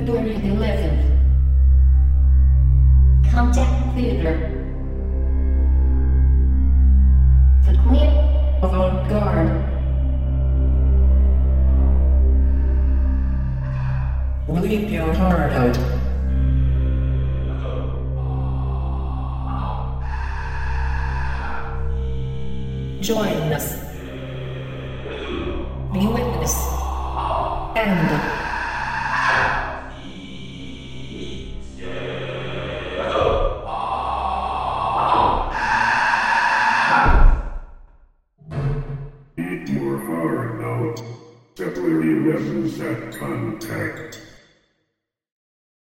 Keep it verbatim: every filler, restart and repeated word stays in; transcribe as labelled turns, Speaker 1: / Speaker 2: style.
Speaker 1: February eleventh. Contact Theater. The Queen of Avant-Garde.
Speaker 2: Leap your heart out. Join us. Be witness. And
Speaker 3: Eat your heart out. February eleventh at Contact